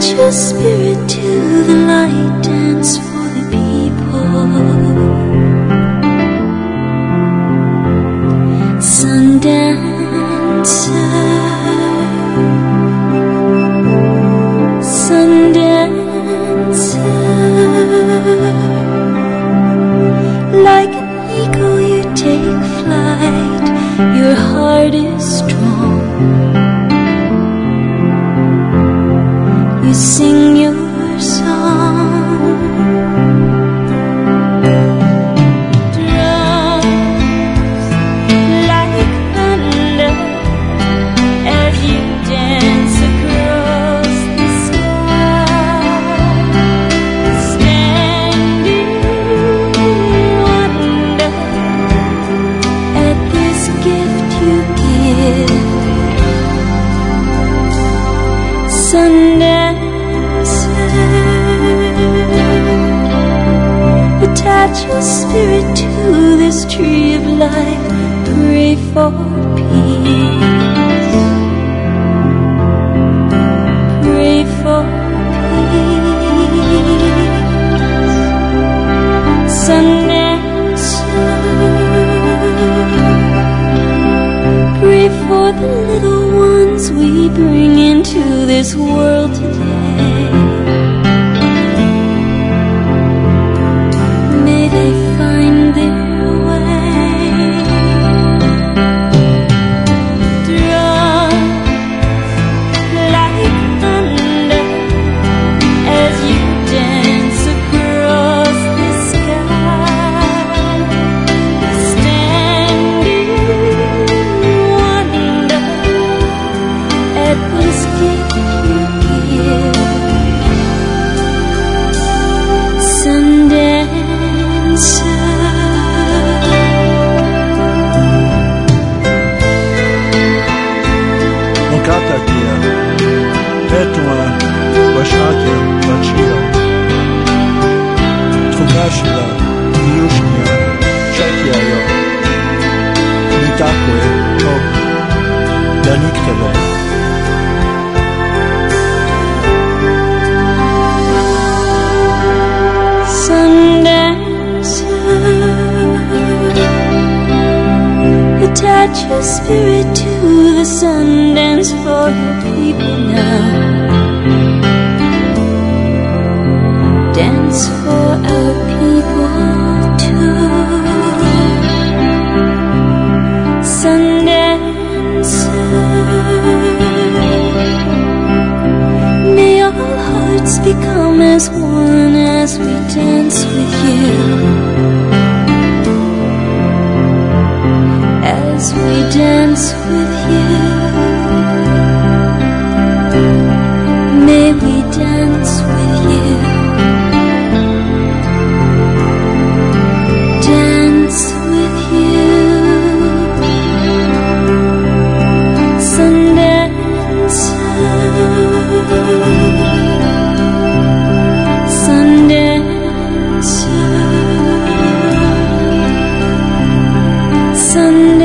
Attach your spirit to the light, dance for the people. Sundancer, Sundancer. Like an eagle you take flight, your heart is strong. You sing your song. Drums like thunder as you dance across the sky. Standing wonder at this gift you give. Sundancer, attach your spirit to this tree of life. Pray for peace. Pray for peace. Sundancer, pray for the little ones we bring into this world today. May they find their way. Drums like thunder as you dance across the sky. Standing wonder at this gift you give. Sundancer. Mokatakia, Tetua, Washakia, Bachia, Trugashila, Yushnia, Shakia, Nitakwe, Top, Daniktava. Sundancer, attach your spirit to the sun, dance for your people now. Dance for our people too. Sundancer, may all hearts become as one as we dance with you. As we dance with you, may we dance with you. Dance with you. Sundancer, Sundancer, Sundancer.